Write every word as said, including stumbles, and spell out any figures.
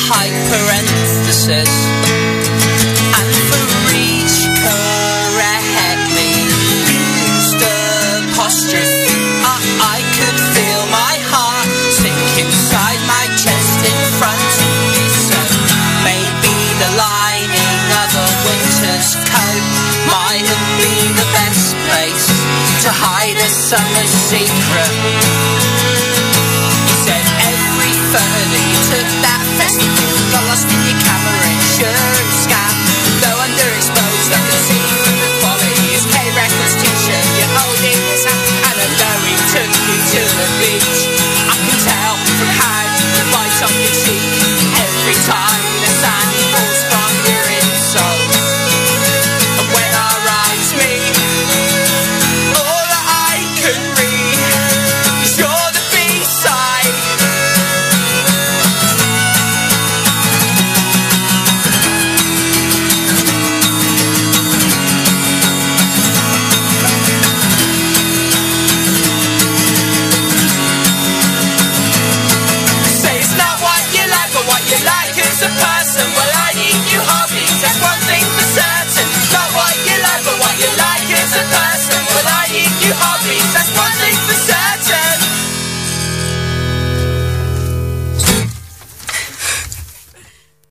hyperemphasis. And for each correctly used apostrophe, I, I could feel my heart sink inside my chest in front of me. So maybe the lining of a winter's coat might have been the best place to hide a summer